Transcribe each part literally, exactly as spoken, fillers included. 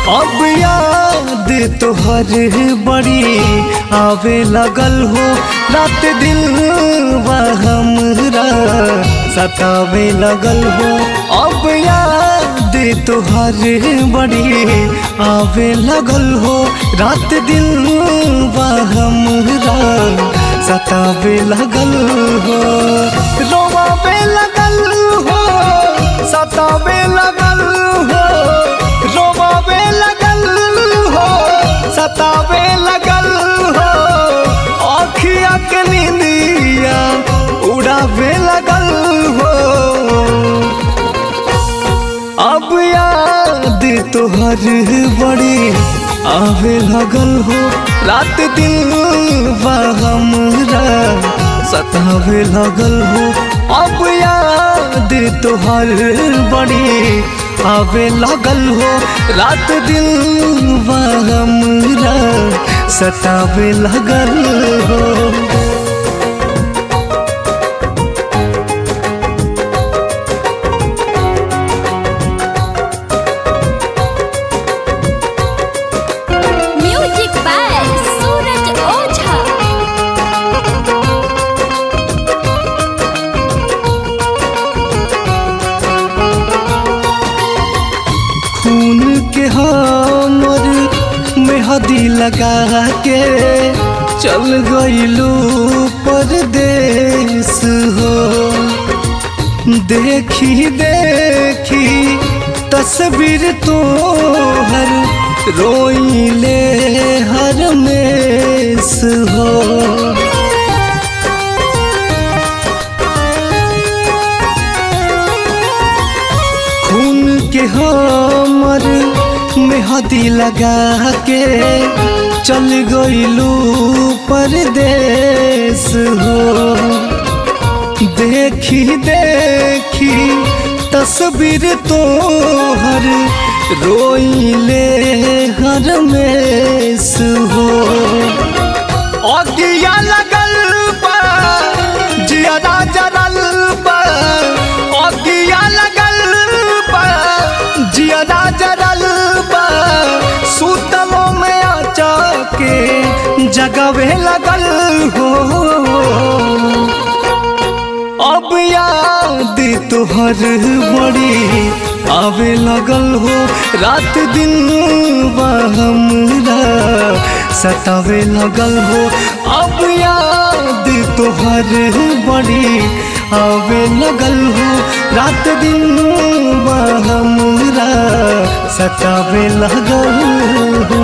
अब याद तोहर बड़ी आवे लगल हो, रात दिल हमरा सतावे लगल हो। अब याद तोहर बड़ी आवे लगल हो, रात दिल हमरा सतावे लगल हो। रोवावे लगल हो, सतावे लगल हो, रोवावे लगल हो, सतावे लगल हो। आँखिया के नींदिया उड़ावे लगल हो। अब याद तोहर बड़ी आवे लगल हो, रात दिल हमरा सतावे लगल हो। अब याद तोहर बड़ी आवे लगल हो, रात दिल हमरा सतावे लगल हो। Music by Suraj Ojha. खून के हमर मेहंदी लगा के चल गइलू परदेस हो। देखी देखी तस्वीर तोहर रोइले हर मेस हो। खून के हमर मेहंदी लगा के चल गइलू परदेस हो। देखी देखी तस्वीर तोहर रोइले हर मेस हो। अगिया लगल बा जियादा जरल बा, अगिया लगल बा जियादा जरल बा। सुतलों में आचा के जगवे लगल हो। अब याद तोहर बड़ी आवे लगल हो, रात दिन हमरा सतावे लगल हो। अब याद तोहर बड़ी आवे लगल हो, रात दिन हमरा सतावे लगल हो।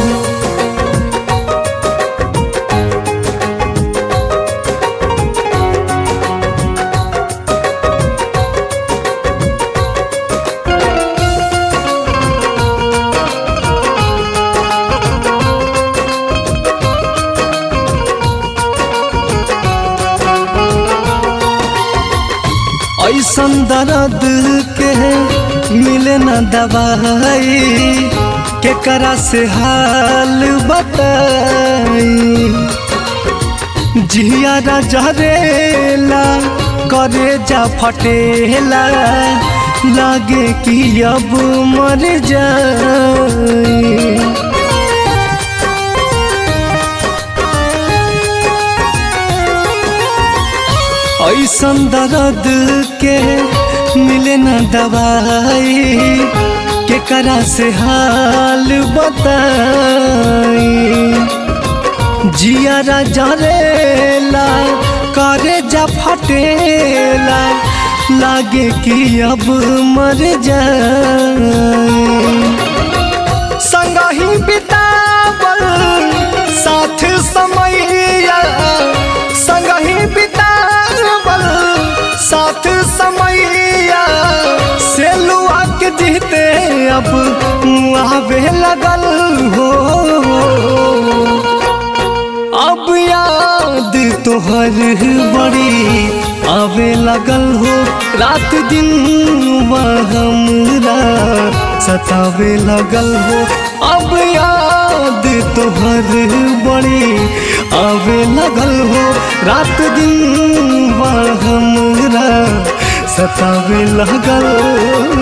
ऐसन दर्द के मिले न दवाई, केकरा से हाल बताई। जियारा जहरेला करे जा फटेला, लागे कि अब मर जाई। ऐसन दर्द के मिले न दवाई, केकरा से हाल बताई। जियारा जरेला करे जा फटेला, लागे कि अब मर जाई। संगही बितावल साथ समैया, संगही बितावल साथ समैया। से लुआ के जीते अब मुआवे लगल हो। अब याद तोहर बड़ी आवे लगल हो, रात दिन हमरा सतावे लगल हो। अब याद तोहर बड़ी आवे लगल हो, रात दिन हमरा सतावे लगल